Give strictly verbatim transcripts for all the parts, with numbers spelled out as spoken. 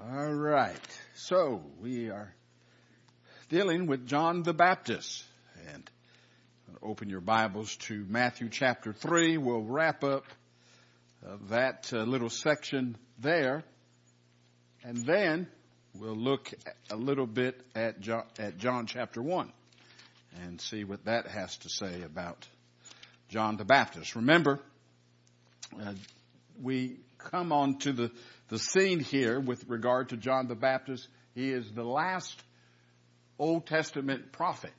All right. So we are dealing with John the Baptist. And open your Bibles to Matthew chapter three. We'll wrap up uh, that uh, little section there. And then we'll look a little bit at John, at John chapter one and see what that has to say about John the Baptist. Remember, uh, we come on to the, the scene here with regard to John the Baptist. He is the last Old Testament prophet,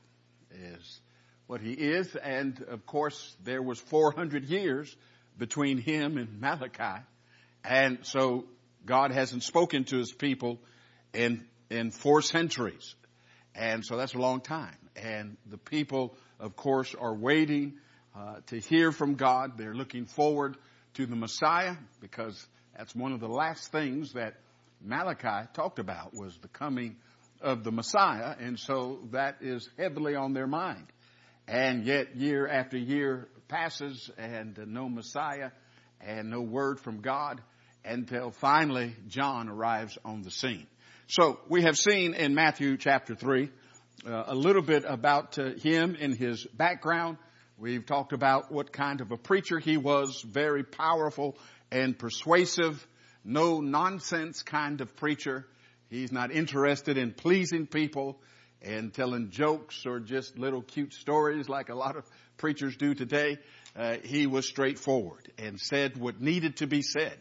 is what he is. And of course, there was four hundred years between him and Malachi. And so God hasn't spoken to his people in, in four centuries. And so that's a long time. And the people, of course, are waiting uh, to hear from God. They're looking forward to the Messiah, because that's one of the last things that Malachi talked about, was the coming of the Messiah. And so that is heavily on their mind. And yet year after year passes and uh, no Messiah and no word from God, until finally John arrives on the scene. So we have seen in Matthew chapter three uh, a little bit about uh, him and his background. We've talked about what kind of a preacher he was, very powerful and persuasive, no nonsense kind of preacher. He's not interested in pleasing people and telling jokes or just little cute stories like a lot of preachers do today. Uh, he was straightforward and said what needed to be said.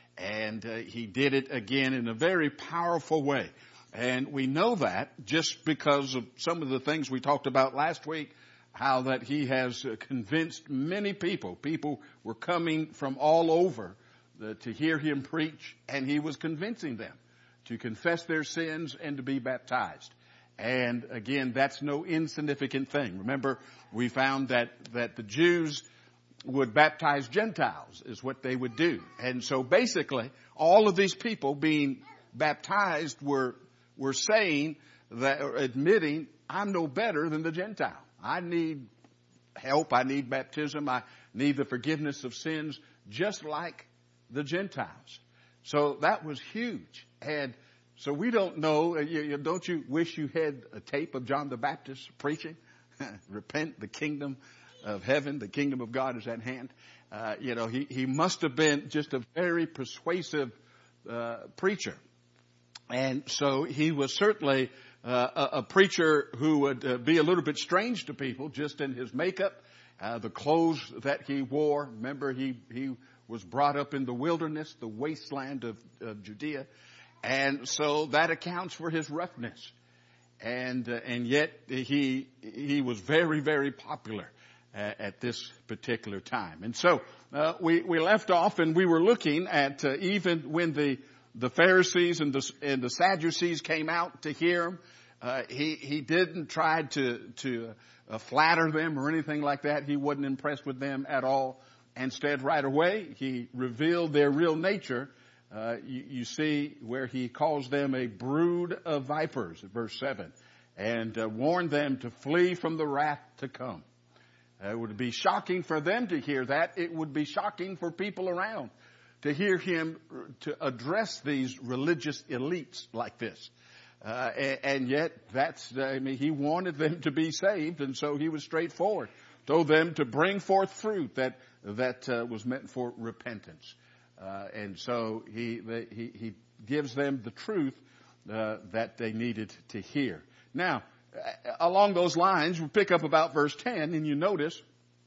And uh, he did it again in a very powerful way. And we know that just because of some of the things we talked about last week, how that he has uh, convinced many people. People were coming from all over the, to hear him preach, and he was convincing them to confess their sins and to be baptized. And again, that's no insignificant thing. Remember, we found that, that the Jews would baptize Gentiles, is what they would do. And so basically, all of these people being baptized were, were saying that, or admitting, I'm no better than the Gentile. I need help. I need baptism. I need the forgiveness of sins, just like the Gentiles. So that was huge. And so we don't know, you, you, don't you wish you had a tape of John the Baptist preaching? Repent, the kingdom of heaven, the kingdom of God is at hand. Uh, you know, he, he must have been just a very persuasive uh, preacher. And so he was certainly uh, a, a preacher who would uh, be a little bit strange to people just in his makeup, uh, the clothes that he wore. Remember, he, he was brought up in the wilderness, the wasteland of, of Judea. And so that accounts for his roughness. And, uh, and yet he, he was very, very popular uh, at this particular time. And so, uh, we, we left off and we were looking at, uh, even when the, the Pharisees and the, and the Sadducees came out to hear him, uh, he, he didn't try to, to, uh, flatter them or anything like that. He wasn't impressed with them at all. Instead, right away, he revealed their real nature. Uh, you, you see where he calls them a brood of vipers, verse seven, and uh, warned them to flee from the wrath to come. Uh, it would be shocking for them to hear that. It would be shocking for people around to hear him to address these religious elites like this. Uh, and, and yet, that's, I mean, he wanted them to be saved, and so he was straightforward. Told them to bring forth fruit that, that uh, was meant for repentance. Uh, and so he, they, he, he gives them the truth, uh, that they needed to hear. Now, along those lines, we pick up about verse ten, and you notice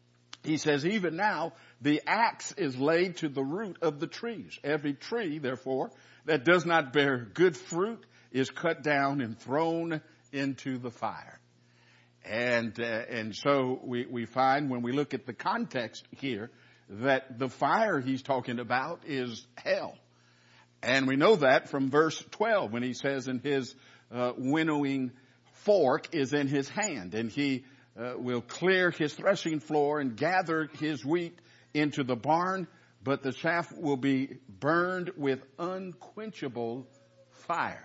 he says, even now the axe is laid to the root of the trees. Every tree, therefore, that does not bear good fruit is cut down and thrown into the fire. And, uh, and so we, we find when we look at the context here, that the fire he's talking about is hell. And we know that from verse twelve, when he says, in his uh, winnowing fork is in his hand, and he uh, will clear his threshing floor and gather his wheat into the barn, but the chaff will be burned with unquenchable fire.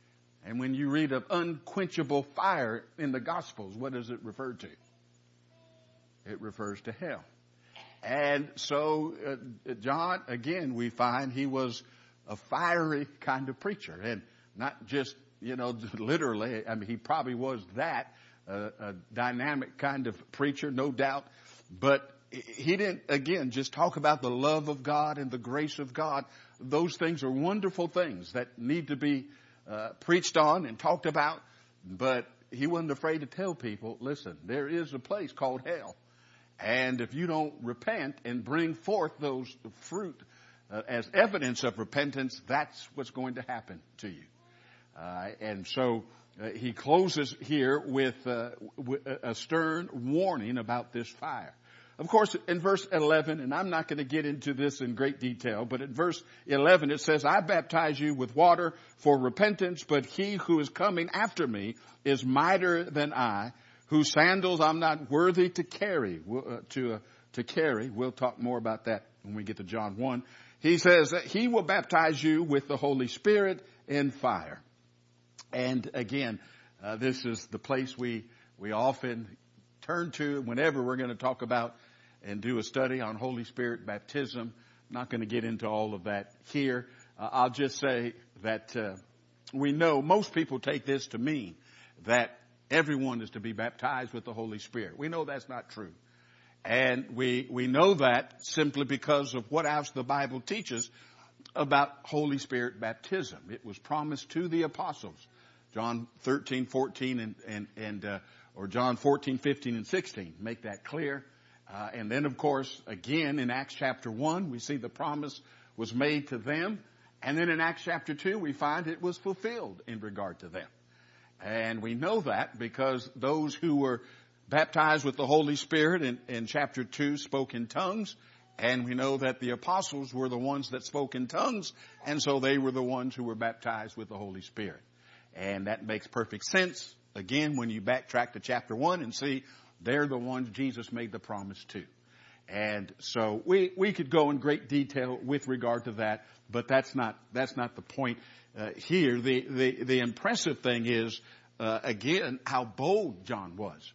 And when you read of unquenchable fire in the Gospels, what does it refer to? It refers to hell. And so uh, John, again, we find he was a fiery kind of preacher, and not just, you know, literally. I mean, he probably was that, uh, a dynamic kind of preacher, no doubt. But he didn't, again, just talk about the love of God and the grace of God. Those things are wonderful things that need to be uh, preached on and talked about. But he wasn't afraid to tell people, listen, there is a place called hell. And if you don't repent and bring forth those fruit uh, as evidence of repentance, that's what's going to happen to you. Uh, and so uh, he closes here with uh, a stern warning about this fire. Of course, in verse eleven, and I'm not going to get into this in great detail, but in verse eleven it says, I baptize you with water for repentance, but he who is coming after me is mightier than I, whose sandals I'm not worthy to carry, uh, to, uh, to carry. We'll talk more about that when we get to John one. He says that he will baptize you with the Holy Spirit and fire. And again, uh, this is the place we, we often turn to whenever we're going to talk about and do a study on Holy Spirit baptism. I'm not going to get into all of that here. Uh, I'll just say that uh, we know most people take this to mean that everyone is to be baptized with the Holy Spirit. We know that's not true. And we, we know that simply because of what else the Bible teaches about Holy Spirit baptism. It was promised to the apostles. John thirteen, fourteen, and, and, and, uh, or John fourteen, fifteen, and sixteen make that clear. Uh, and then of course, again in Acts chapter one, we see the promise was made to them. And then in Acts chapter two, we find it was fulfilled in regard to them. And we know that because those who were baptized with the Holy Spirit in, in chapter two spoke in tongues. And we know that the apostles were the ones that spoke in tongues. And so they were the ones who were baptized with the Holy Spirit. And that makes perfect sense. Again, when you backtrack to chapter one and see they're the ones Jesus made the promise to. And so we, we could go in great detail with regard to that, but that's not, that's not the point uh, here. The, the, the impressive thing is, uh, again, how bold John was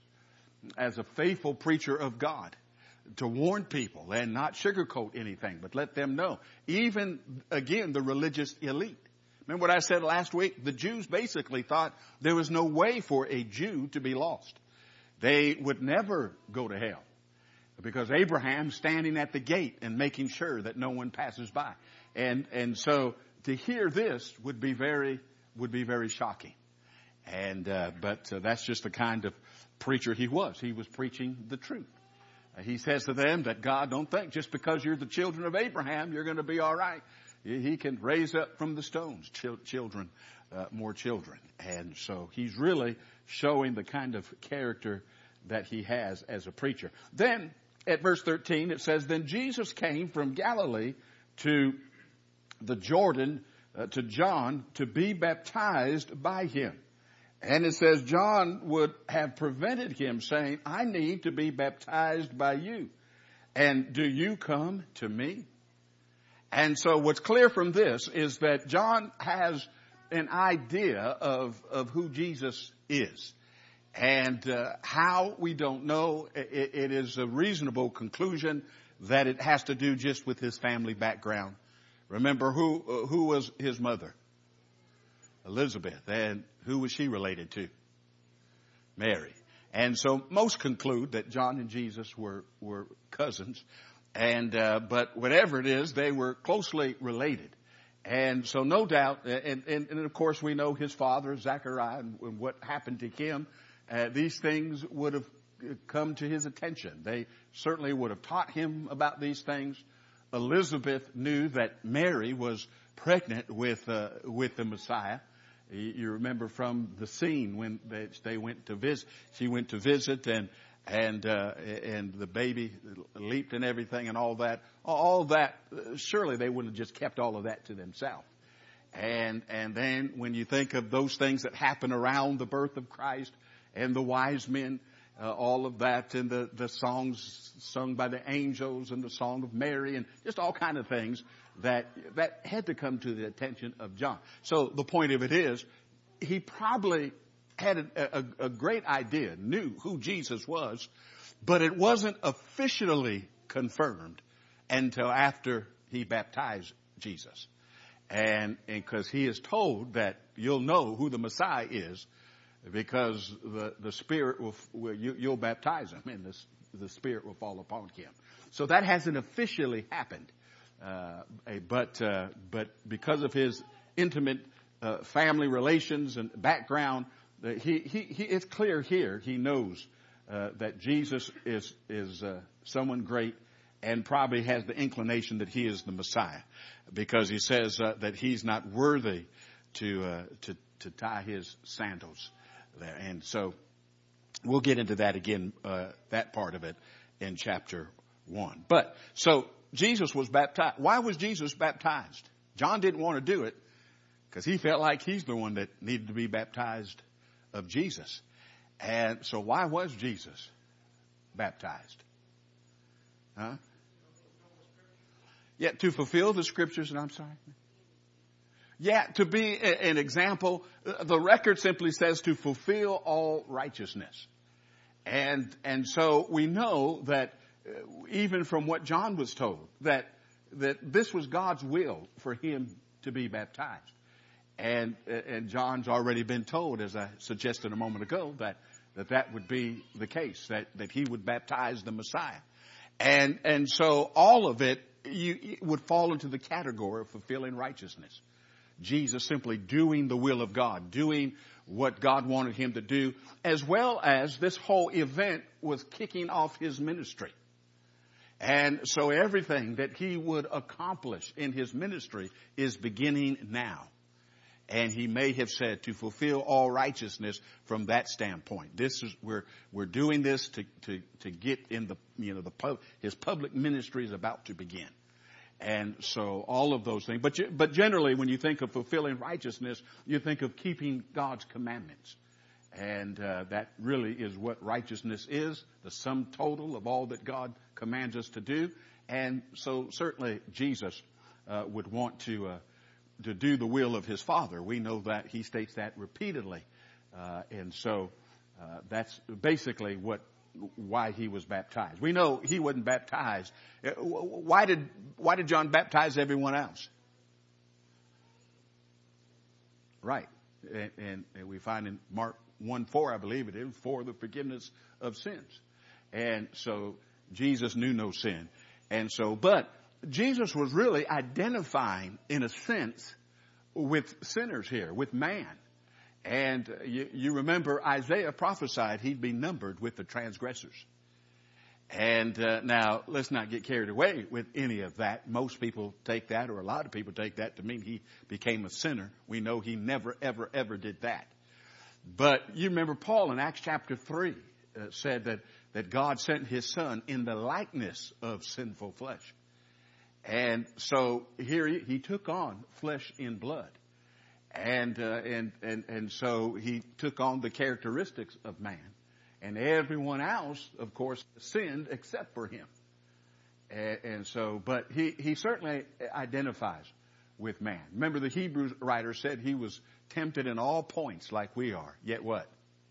as a faithful preacher of God to warn people and not sugarcoat anything, but let them know. Even, again, the religious elite. Remember what I said last week? The Jews basically thought there was no way for a Jew to be lost. They would never go to hell because Abraham's standing at the gate and making sure that no one passes by. And, and so to hear this would be very, would be very shocking. And, uh, but uh, that's just the kind of preacher he was. He was preaching the truth. Uh, he says to them that God, don't think just because you're the children of Abraham, you're going to be all right. He can raise up from the stones ch- children, uh, more children. And so he's really showing the kind of character that he has as a preacher. Then at verse thirteen, it says, then Jesus came from Galilee to the Jordan, uh, to John, to be baptized by him. And it says John would have prevented him, saying, I need to be baptized by you. And do you come to me? And so what's clear from this is that John has an idea of, of who Jesus is. And uh, how, we don't know. It, it is a reasonable conclusion that it has to do just with his family background. Remember who, uh, who was his mother? Elizabeth. And who was she related to? Mary. And so most conclude that John and Jesus were, were cousins. And, uh, but whatever it is, they were closely related. And so no doubt, and, and, and of course we know his father, Zechariah, and, and what happened to him. Uh, these things would have come to his attention. They certainly would have taught him about these things. Elizabeth knew that Mary was pregnant with, uh, with the Messiah. You remember from the scene when they, they went to visit, she went to visit and, and, uh, and the baby leaped and everything and all that. All that, surely they wouldn't have just kept all of that to themselves. And, and then when you think of those things that happen around the birth of Christ and the wise men, uh, all of that and the, the songs sung by the angels and the song of Mary and just all kind of things that, that had to come to the attention of John. So the point of it is, he probably had a, a, a great idea, knew who Jesus was, but it wasn't officially confirmed until after he baptized Jesus. And because he is told that you'll know who the Messiah is because the, the Spirit will, will you, you'll baptize him and the, the Spirit will fall upon him. So that hasn't officially happened. Uh, but, uh, but because of his intimate, uh, family relations and background, uh, he, he, he, it's clear here he knows, uh, that Jesus is, is, uh, someone great and probably has the inclination that he is the Messiah because he says, uh, that he's not worthy to, uh, to, to tie his sandals there. And so we'll get into that again, uh, that part of it in chapter one. But so Jesus was baptized. Why was Jesus baptized? John didn't want to do it because he felt like he's the one that needed to be baptized of Jesus. And so why was Jesus baptized? Huh? Yeah, to fulfill the scriptures, and I'm sorry. Yeah, to be a, an example. The record simply says to fulfill all righteousness. And, and so we know that uh, even from what John was told, that, that this was God's will for him to be baptized. And, and John's already been told, as I suggested a moment ago, that, that that would be the case, that, that he would baptize the Messiah. And, and so all of it, you, it would fall into the category of fulfilling righteousness. Jesus simply doing the will of God, doing what God wanted him to do, as well as this whole event was kicking off his ministry. And so everything that he would accomplish in his ministry is beginning now. And he may have said to fulfill all righteousness from that standpoint. This is, we're, we're doing this to, to, to get in the, you know, the, pub, his public ministry is about to begin. And so all of those things. But, you, but generally when you think of fulfilling righteousness, you think of keeping God's commandments. And, uh, that really is what righteousness is, the sum total of all that God commands us to do. And so certainly Jesus, uh, would want to, uh, to do the will of his Father. We know that he states that repeatedly. Uh, and so, uh, that's basically what, why he was baptized. We know he wasn't baptized. Why did, why did John baptize everyone else? Right. And, and, and we find in Mark one four, I believe it is, for the forgiveness of sins. And so Jesus knew no sin. And so, but Jesus was really identifying, in a sense, with sinners here, with man. And you, you remember Isaiah prophesied he'd be numbered with the transgressors. And uh, now, let's not get carried away with any of that. Most people take that, or a lot of people take that to mean he became a sinner. We know he never, ever, ever did that. But you remember Paul in Acts chapter three uh, said that, that God sent his son in the likeness of sinful flesh. And so here he, he took on flesh and blood. And, uh, and, and, and so he took on the characteristics of man. And everyone else, of course, sinned except for him. And, and so, but he, he certainly identifies with man. Remember the Hebrew writer said he was tempted in all points like we are. Yet what?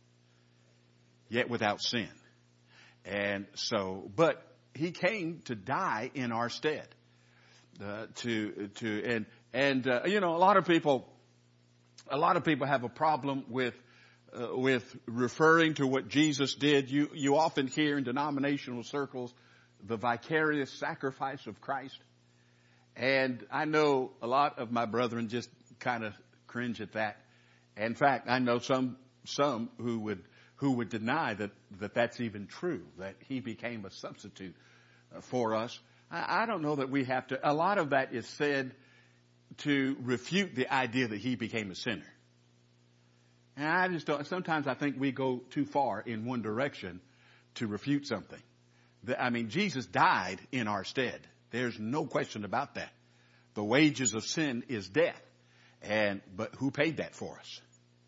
Yet without sin. And so, but he came to die in our stead. Uh, to, to, and, and, uh, you know, a lot of people, a lot of people have a problem with, uh, with referring to what Jesus did. You, you often hear in denominational circles the vicarious sacrifice of Christ. And I know a lot of my brethren just kind of cringe at that. In fact, I know some, some who would, who would deny that, that that's even true, that he became a substitute for us. I don't know that we have to, a lot of that is said to refute the idea that he became a sinner. And I just don't, sometimes I think we go too far in one direction to refute something. The, I mean, Jesus died in our stead. There's no question about that. The wages of sin is death. And, but who paid that for us?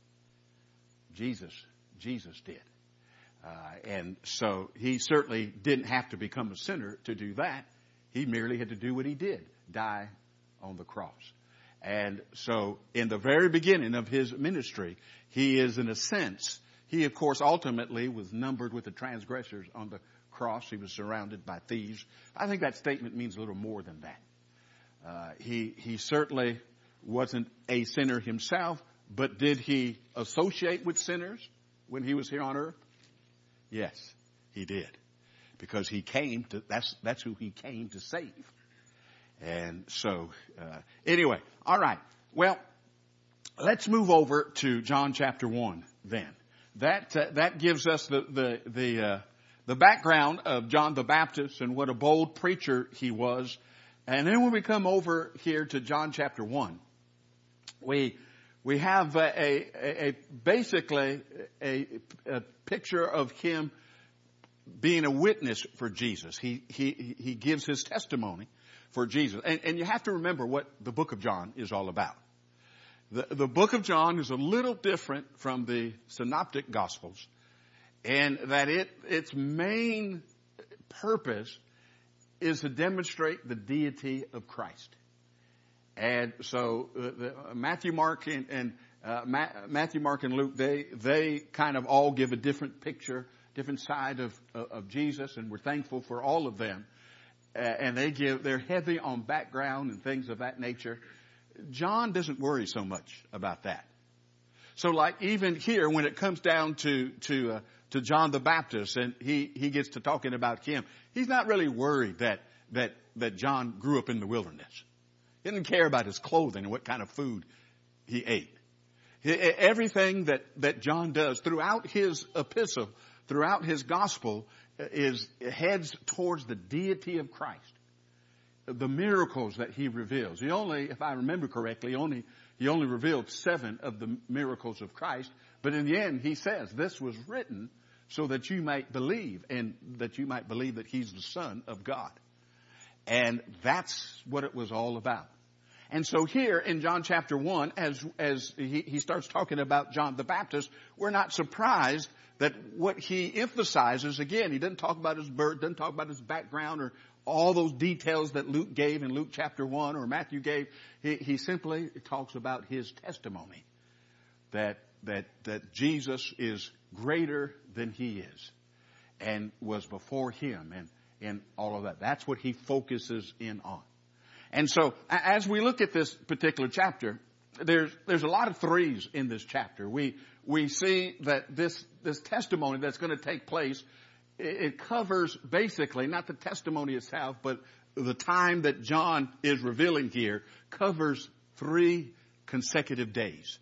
Jesus. Jesus did. Uh, and so he certainly didn't have to become a sinner to do that. He merely had to do what he did, die on the cross. And so in the very beginning of his ministry, he is in a sense, he of course ultimately was numbered with the transgressors on the cross. He was surrounded by thieves. I think that statement means a little more than that. Uh, he, he certainly wasn't a sinner himself, but did he associate with sinners when he was here on earth? Yes, he did. Because he came to, that's, that's who he came to save. And so, uh, anyway, all right. Well, let's move over to John chapter one then. That, uh, that gives us the, the, the, uh, the background of John the Baptist and what a bold preacher he was. And then when we come over here to John chapter one, we, we have a, a, a basically a, a picture of him being a witness for Jesus. He, he, he gives his testimony for Jesus. And, and you have to remember what the book of John is all about. The, the book of John is a little different from the synoptic gospels, and that it, its main purpose is to demonstrate the deity of Christ. And so uh, the, Matthew, Mark, and, and uh, Ma- Matthew, Mark, and Luke, they they kind of all give a different picture, different side of of, of Jesus, and we're thankful for all of them. Uh, and they give they're heavy on background and things of that nature. John doesn't worry so much about that. So, like even here, when it comes down to to uh, to John the Baptist, and he he gets to talking about him, he's not really worried that that that John grew up in the wilderness. He didn't care about his clothing and what kind of food he ate. He, everything that that John does throughout his epistle, throughout his gospel, is heads towards the deity of Christ. The miracles that he reveals. He only, if I remember correctly, only he only revealed seven of the miracles of Christ. But in the end, he says, this was written so that you might believe, and that you might believe that he's the Son of God. And that's what it was all about. And so here in John chapter one, as as he, he starts talking about John the Baptist, we're not surprised that what he emphasizes, again, he doesn't talk about his birth, doesn't talk about his background or all those details that Luke gave in Luke chapter one or Matthew gave. He, he simply talks about his testimony that, that, that Jesus is greater than he is and was before him and, and all of that. That's what he focuses in on. And so as we look at this particular chapter, there's, there's a lot of threes in this chapter. We, we see that this, this testimony that's going to take place, it covers basically, not the testimony itself, but the time that John is revealing here covers three consecutive days.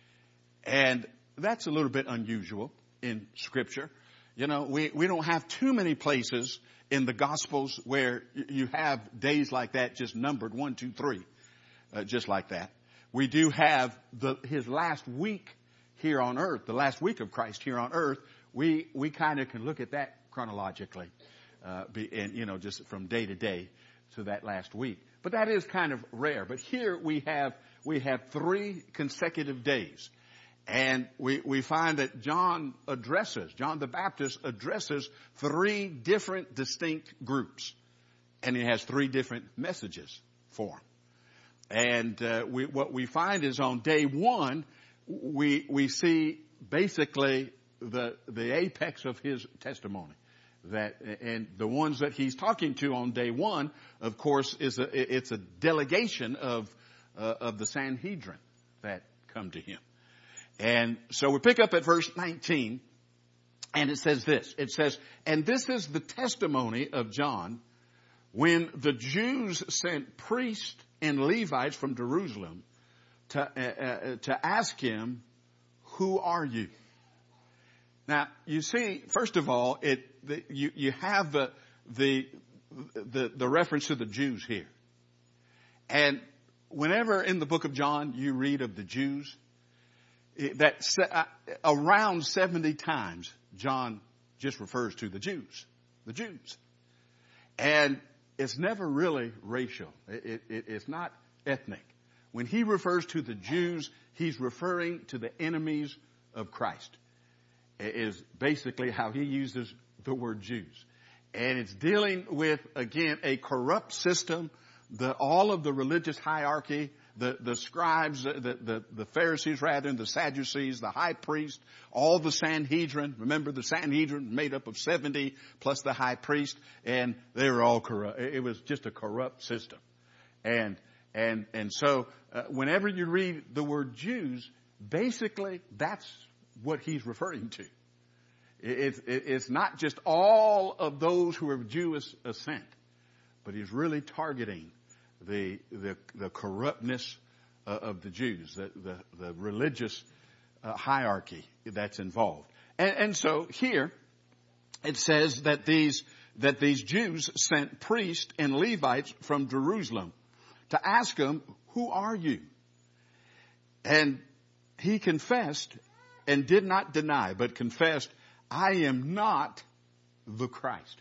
And that's a little bit unusual in Scripture. You know, we, we don't have too many places in the Gospels where you have days like that just numbered one, two, three, uh, just like that. We do have the, his last week here on earth, the last week of Christ here on earth. We, we kind of can look at that chronologically, uh, be, and, you know, just from day to day to that last week. But that is kind of rare. But here we have, we have three consecutive days. And we, we find that John addresses, John the Baptist addresses three different distinct groups. And he has three different messages for them. And, uh, we, what we find is on day one, we, we see basically the, the apex of his testimony. That, and the ones that he's talking to on day one, of course, is a, it's a delegation of, uh, of the Sanhedrin that come to him. And so we pick up at verse nineteen, and it says this. It says, and this is the testimony of John when the Jews sent priests and Levites from Jerusalem to, uh, uh, to ask him, who are you? Now, you see, first of all, it, the, you, you have the, the, the, the reference to the Jews here. And whenever in the book of John you read of the Jews, that uh, around seventy times John just refers to the Jews, the Jews. And it's never really racial. It, it, it's not ethnic. When he refers to the Jews, he's referring to the enemies of Christ. It is basically how he uses the word Jews. And it's dealing with, again, a corrupt system, the, all of the religious hierarchy, the, the scribes, the, the, the Pharisees rather, and the Sadducees, the high priest, all the Sanhedrin. Remember, the Sanhedrin made up of seventy plus the high priest, and they were all corrupt. It was just a corrupt system. And, And, and so uh, whenever you read the word Jews, basically that's what he's referring to. It, it, it's not just all of those who are of Jewish ascent, but he's really targeting the, the, the corruptness uh, of the Jews, the, the, the religious uh, hierarchy that's involved. And, and so here it says that these, that these Jews sent priests and Levites from Jerusalem to ask him, who are you? And he confessed and did not deny, but confessed, I am not the Christ.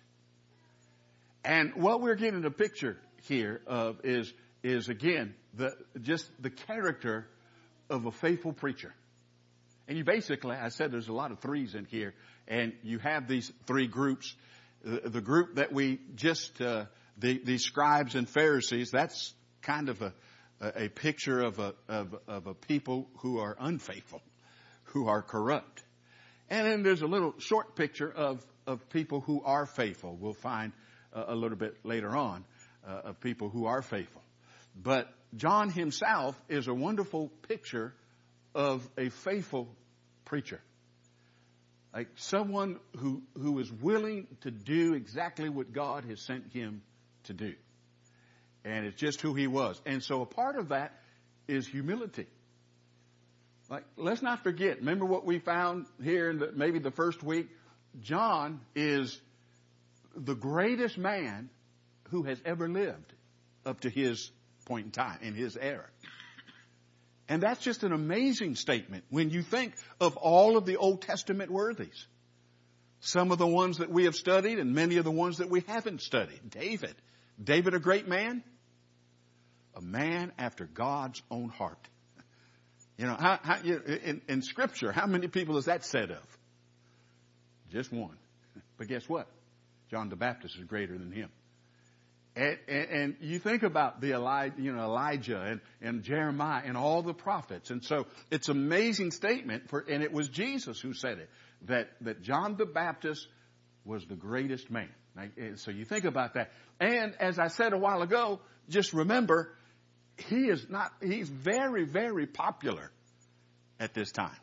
And what we're getting a picture here of is, is again, the, just the character of a faithful preacher. And you basically, I said there's a lot of threes in here, and you have these three groups. The, the group that we just, uh, the, the scribes and Pharisees, that's kind of a, a, a picture of a, of, of a people who are unfaithful, who are corrupt. And then there's a little short picture of, of people who are faithful. We'll find uh, a little bit later on uh, of people who are faithful. But John himself is a wonderful picture of a faithful preacher. Like someone who, who is willing to do exactly what God has sent him to do. And it's just who he was. And so a part of that is humility. Like, let's not forget, remember what we found here in the, maybe the first week? John is the greatest man who has ever lived up to his point in time, in his era. And that's just an amazing statement when you think of all of the Old Testament worthies. Some of the ones that we have studied and many of the ones that we haven't studied. David. David, a great man? A man after God's own heart. You know, how, how, in, in Scripture, how many people is that said of? Just one. But guess what? John the Baptist is greater than him. And, and, and you think about the Elijah, you know, Elijah and, and Jeremiah and all the prophets. And so it's an amazing statement for, and it was Jesus who said it, that, that John the Baptist was the greatest man. So you think about that. And as I said a while ago, just remember, he is not, he's very, very popular at this time.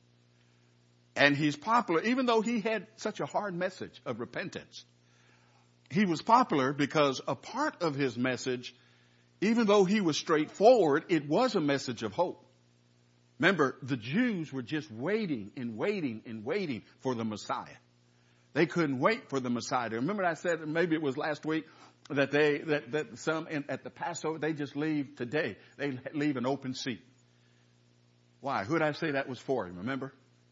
And he's popular, even though he had such a hard message of repentance. He was popular because a part of his message, even though he was straightforward, it was a message of hope. Remember, the Jews were just waiting and waiting and waiting for the Messiah. They couldn't wait for the Messiah. Remember I said, maybe it was last week, that they, that, that some in, at the Passover, they just leave today. They leave an open seat. Why? Who did I say that was for? Remember?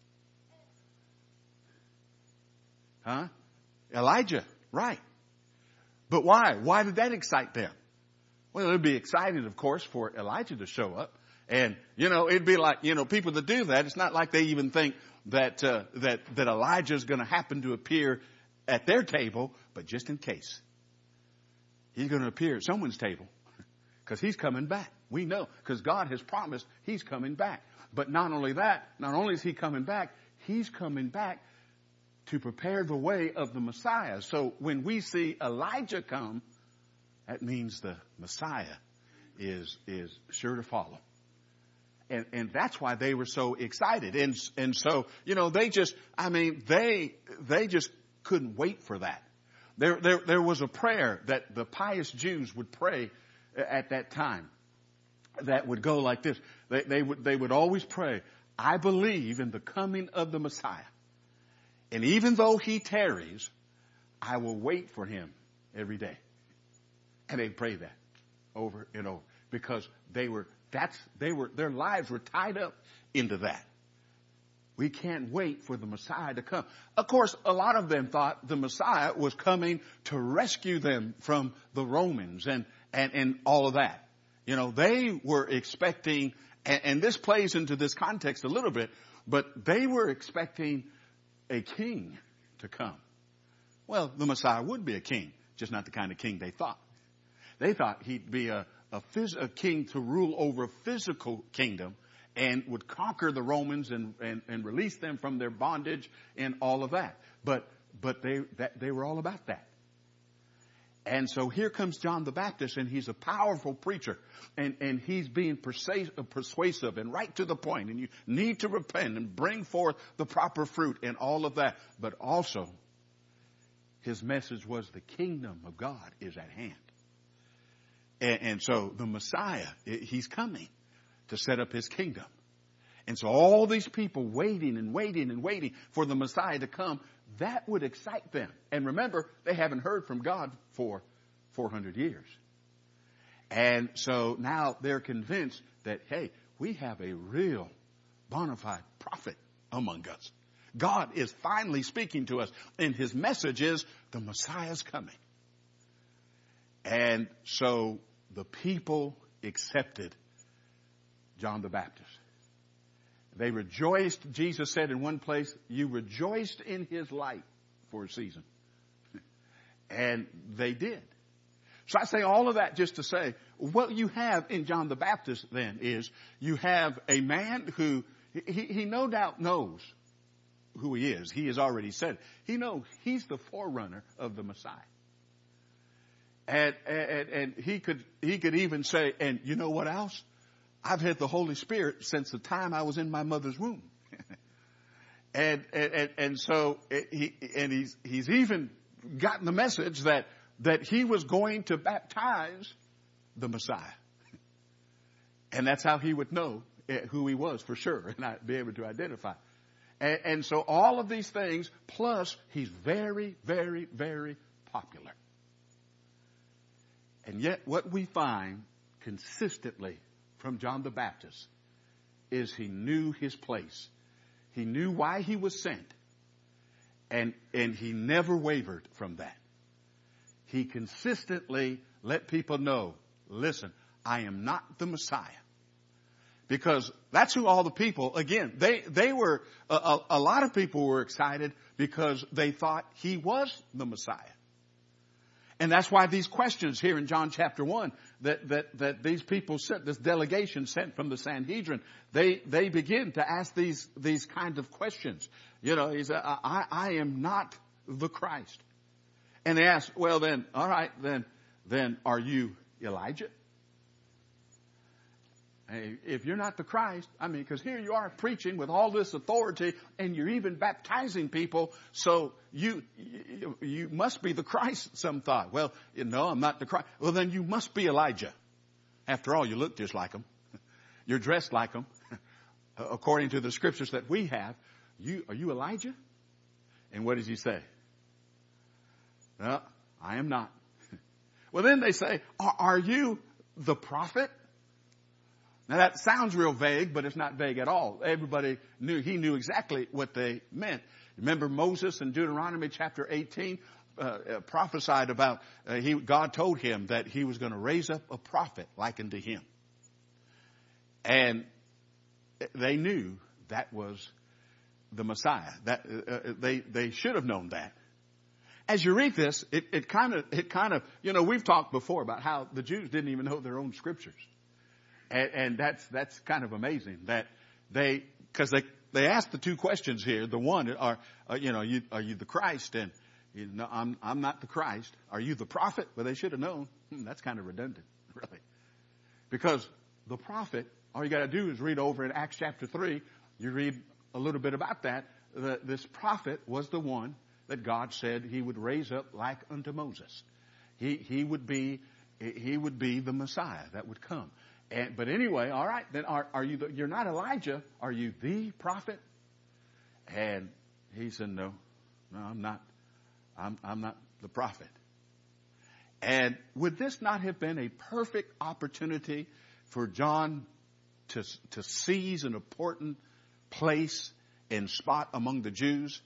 Huh? Elijah. Right. But why? Why did that excite them? Well, it'd be exciting, of course, for Elijah to show up. And, you know, it'd be like, you know, people that do that, it's not like they even think that, uh, that, that Elijah's going to happen to appear at their table, but just in case. He's going to appear at someone's table because he's coming back. We know because God has promised he's coming back. But not only that, not only is he coming back, he's coming back to prepare the way of the Messiah. So when we see Elijah come, that means the Messiah is, is sure to follow. And, and that's why they were so excited. And, and so, you know, they just, I mean, they, they just couldn't wait for that. There, there, there was a prayer that the pious Jews would pray at that time that would go like this. They, they would, they would always pray, I believe in the coming of the Messiah. And even though he tarries, I will wait for him every day. And they'd pray that over and over because they were, that's, they were, their lives were tied up into that. We can't wait for the Messiah to come. Of course, a lot of them thought the Messiah was coming to rescue them from the Romans and, and, and all of that. You know, they were expecting, and, and this plays into this context a little bit, but they were expecting a king to come. Well, the Messiah would be a king, just not the kind of king they thought. They thought he'd be a, a, phys- a king to rule over a physical kingdom and would conquer the Romans and, and, and release them from their bondage and all of that. But, but they, that, they were all about that. And so here comes John the Baptist, and he's a powerful preacher, and, and he's being persuasive, persuasive and right to the point, and you need to repent and bring forth the proper fruit and all of that. But also, his message was the kingdom of God is at hand. And, and so the Messiah, he's coming to set up his kingdom. And so all these people waiting and waiting and waiting for the Messiah to come, that would excite them. And remember, they haven't heard from God for four hundred years. And so now they're convinced that, hey, we have a real bona fide prophet among us. God is finally speaking to us, and his message is the Messiah's coming. And so the people accepted John the Baptist. They rejoiced. Jesus said in one place, you rejoiced in his light for a season. And they did. So I say all of that just to say, what you have in John the Baptist then is you have a man who, he, he no doubt knows who he is. He has already said, he knows he's the forerunner of the Messiah. And, and, and he could, he could even say, and you know what else? I've had the Holy Spirit since the time I was in my mother's womb. and, and, and so he, and he's, he's even gotten the message that, that he was going to baptize the Messiah. And that's how he would know who he was for sure and I'd be able to identify. And, and so all of these things, plus he's very, very, very popular. And yet what we find consistently from John the Baptist is he knew his place. He knew why he was sent. And, and he never wavered from that. He consistently let people know, listen, I am not the Messiah. Because that's who all the people, again, they, they were, a, a lot of people were excited because they thought he was the Messiah. And that's why these questions here in John chapter one that, that, that these people sent, this delegation sent from the Sanhedrin, they, they begin to ask these, these kinds of questions. You know, he said, I, I am not the Christ. And they ask, well then, all right, then, then are you Elijah? Hey, if you're not the Christ, I mean, because here you are preaching with all this authority and you're even baptizing people. So you, you, you must be the Christ, some thought. Well, you know, I'm not the Christ. Well, then you must be Elijah. After all, you look just like him. You're dressed like him. According to the scriptures that we have, you, are you Elijah? And what does he say? No, I am not. Well, then they say, are, are you the prophet? Now that sounds real vague, but it's not vague at all. Everybody knew, he knew exactly what they meant. Remember Moses in Deuteronomy chapter eighteen, uh, uh, prophesied about, uh, he, God told him that he was going to raise up a prophet like unto him. And they knew that was the Messiah. That, uh, they, they should have known that. As you read this, it, it kind of, it kind of, you know, we've talked before about how the Jews didn't even know their own scriptures. And, and that's, that's kind of amazing that they, cause they, they asked the two questions here. The one are, uh, you know, you, are you the Christ? And you know, I'm, I'm not the Christ. Are you the prophet? Well, they should have known. Hmm, that's kind of redundant, really. Because the prophet, all you got to do is read over in Acts chapter three. You read a little bit about that. The, this prophet was the one that God said he would raise up like unto Moses. He, he would be, he would be the Messiah that would come. And, but anyway, all right, then are, are you, the, you're not Elijah. Are you the prophet? And he said, no, no, I'm not, I'm, I'm not the prophet. And would this not have been a perfect opportunity for John to, to seize an important place and spot among the Jews?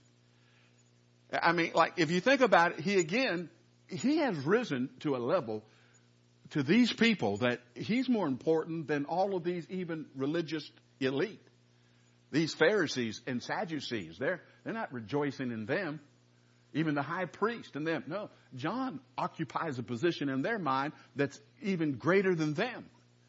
I mean, like, if you think about it, he again, he has risen to a level to these people that he's more important than all of these even religious elite. These Pharisees and Sadducees, they're, they're not rejoicing in them. Even the high priest and them. No, John occupies a position in their mind that's even greater than them.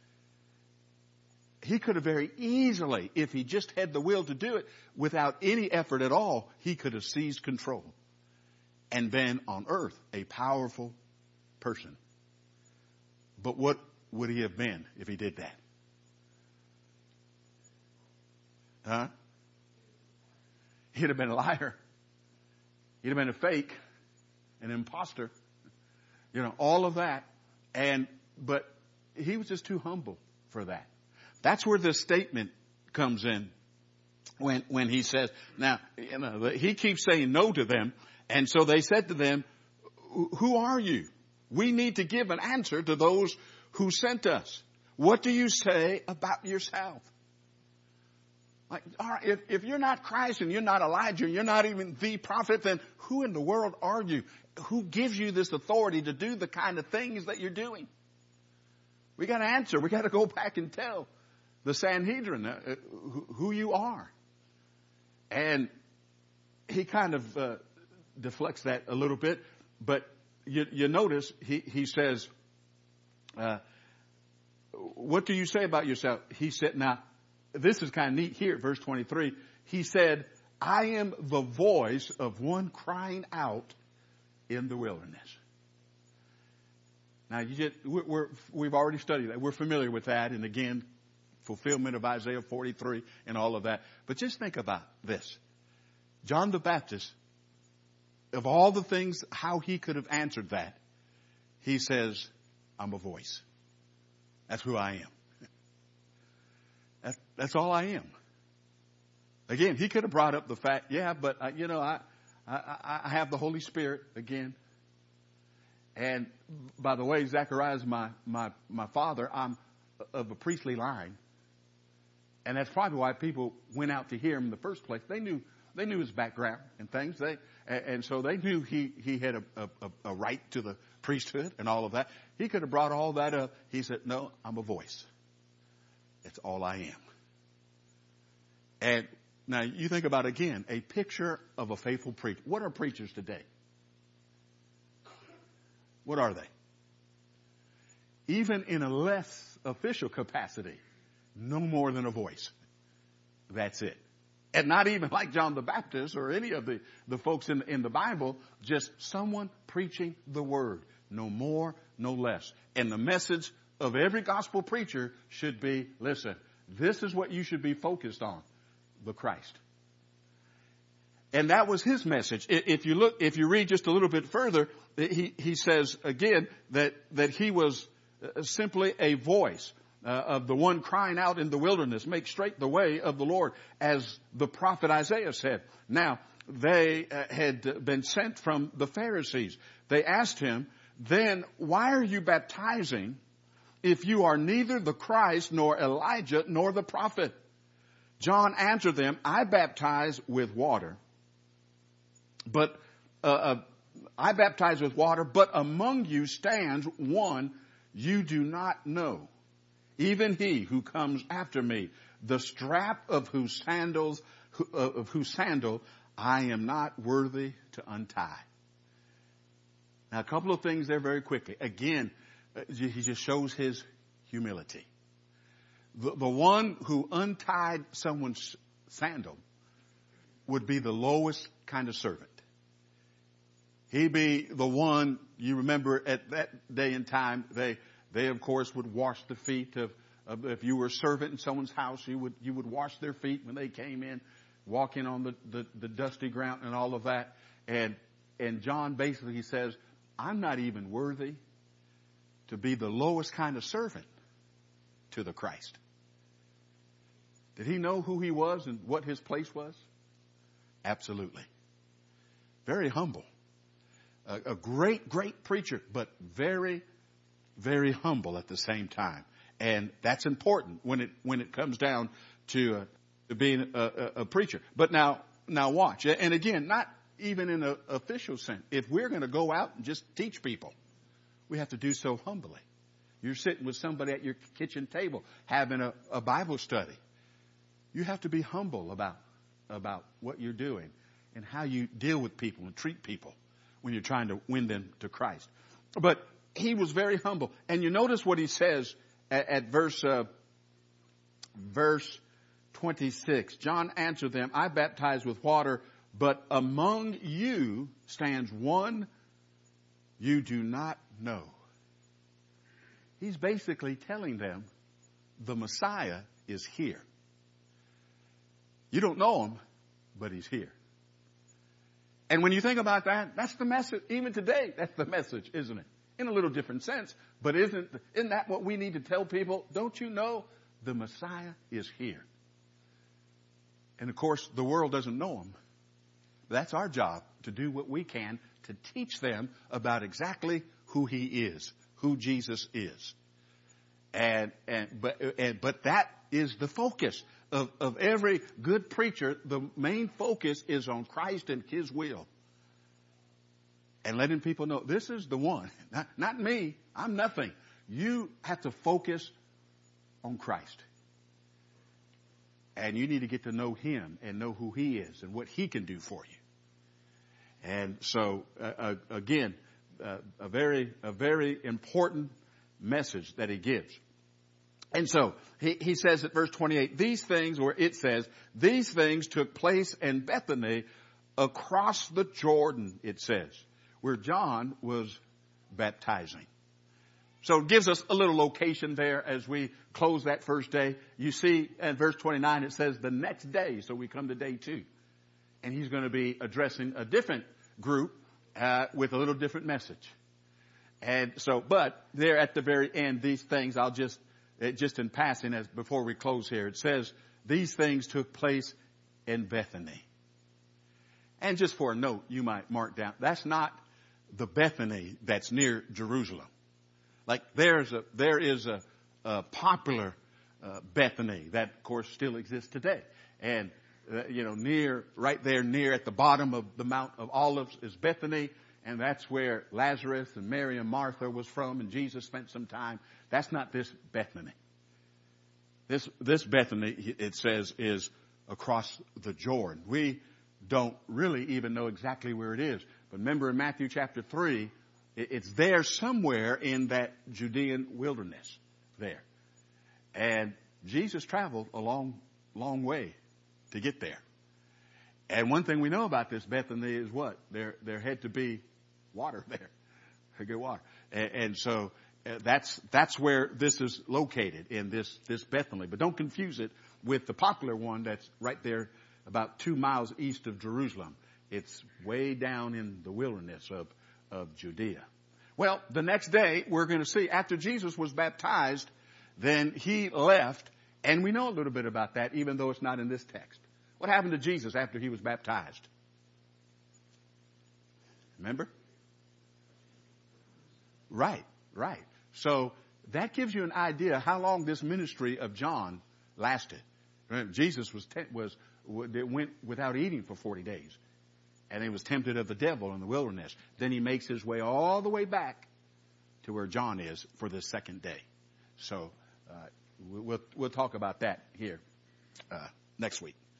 He could have very easily, if he just had the will to do it, without any effort at all, he could have seized control and been on earth a powerful person. But what would he have been if he did that? Huh? He'd have been a liar. He'd have been a fake, an imposter. You know, all of that. And, but he was just too humble for that. That's where this statement comes in when, when he says, now, you know, he keeps saying no to them. And so they said to them, who are you? We need to give an answer to those who sent us. What do you say about yourself? Like, all right, if, if you're not Christ and you're not Elijah, you're not even the prophet, then who in the world are you? Who gives you this authority to do the kind of things that you're doing? We got to answer. We got to go back and tell the Sanhedrin uh, who, who you are. And he kind of uh, deflects that a little bit, but you, you notice he, he says, uh, what do you say about yourself? He said, now, this is kind of neat here, verse twenty-three. He said, I am the voice of one crying out in the wilderness. Now, you just, we're, we're, we've already studied that. We're familiar with that. And again, fulfillment of Isaiah forty-three and all of that. But just think about this. John the Baptist, of all the things, how he could have answered that, he says, I'm a voice. That's who I am. That, that's all I am. Again, he could have brought up the fact, yeah, but uh, you know, I, I, I have the Holy Spirit again. And by the way, Zechariah is my, my, my father. I'm of a priestly line. And that's probably why people went out to hear him in the first place. They knew, they knew his background and things. They, and, and so they knew he, he had a, a, a right to the priesthood and all of that. He could have brought all that up. He said, no, I'm a voice. It's all I am. And now you think about, again, a picture of a faithful preacher. What are preachers today? What are they? Even in a less official capacity, no more than a voice. That's it. And not even like John the Baptist or any of the, the folks in, in the Bible, just someone preaching the word. No more, no less. And the message of every gospel preacher should be, listen, this is what you should be focused on, the Christ. And that was his message. If you look, if you read just a little bit further, he, he says again that, that he was simply a voice uh, of the one crying out in the wilderness, make straight the way of the Lord, as the prophet Isaiah said. Now, they uh, had been sent from the Pharisees. They asked him, then why are you baptizing if you are neither the Christ nor Elijah nor the prophet? John answered them, I baptize with water, but uh, uh, I baptize with water, but among you stands one you do not know, even he who comes after me, the strap of whose sandals, uh, of whose sandal I am not worthy to untie. Now, a couple of things there very quickly. Again, he just shows his humility. The, the one who untied someone's sandal would be the lowest kind of servant. He'd be the one, you remember at that day and time, they, they of course would wash the feet of, of, if you were a servant in someone's house, you would, you would wash their feet when they came in, walking on the, the, the dusty ground and all of that. And, and John basically says, I'm not even worthy to be the lowest kind of servant to the Christ. Did he know who he was and what his place was? Absolutely. Very humble. A, a great, great preacher, but very, very humble at the same time. And that's important when it, when it comes down to, uh, to being a, a, a preacher. But now, now watch. And again, not even in an official sense. If we're going to go out and just teach people, we have to do so humbly. You're sitting with somebody at your kitchen table having a, a Bible study. You have to be humble about, about what you're doing and how you deal with people and treat people when you're trying to win them to Christ. But he was very humble. And you notice what he says at, at verse, uh, verse twenty-six. John answered them, I baptize with water, but among you stands one you do not know. He's basically telling them the Messiah is here. You don't know him, but he's here. And when you think about that, that's the message. Even today, that's the message, isn't it? In a little different sense, but isn't, isn't that what we need to tell people? Don't you know the Messiah is here? And of course, the world doesn't know him. That's our job, to do what we can to teach them about exactly who he is, who Jesus is. And, and, but, and, but that is the focus of, of every good preacher. The main focus is on Christ and his will. And letting people know this is the one, not, not me. I'm nothing. You have to focus on Christ. And you need to get to know him and know who he is and what he can do for you. And so, uh, uh, again, uh, a very, a very important message that he gives. And so he, he says at verse twenty-eight, these things, or it says, these things took place in Bethany across the Jordan, it says, where John was baptizing. So it gives us a little location there as we close that first day. You see in verse twenty-nine, it says the next day. So we come to day two. And he's going to be addressing a different group uh, with a little different message. And so, but there at the very end, these things, I'll just, just in passing as before we close here, it says these things took place in Bethany. And just for a note, you might mark down, that's not the Bethany that's near Jerusalem. Like there's a, there is a, a popular uh, Bethany that of course still exists today. And Uh, you know, near, right there near at the bottom of the Mount of Olives is Bethany. And that's where Lazarus and Mary and Martha was from. And Jesus spent some time. That's not this Bethany. This, this Bethany, it says, is across the Jordan. We don't really even know exactly where it is. But remember in Matthew chapter three, it, it's there somewhere in that Judean wilderness there. And Jesus traveled a long, long way to get there. And one thing we know about this Bethany is what? There, there had to be water there. Good water. And, and so uh, that's, that's where this is located in this, this Bethany. But don't confuse it with the popular one that's right there about two miles east of Jerusalem. It's way down in the wilderness of, of Judea. Well, the next day we're going to see after Jesus was baptized, then he left. And we know a little bit about that, even though it's not in this text. What happened to Jesus after he was baptized? Remember? Right, right. So that gives you an idea how long this ministry of John lasted. Remember, Jesus was, te- was went without eating for forty days. And he was tempted of the devil in the wilderness. Then he makes his way all the way back to where John is for the second day. So, uh, We'll, we'll talk about that here uh, next week.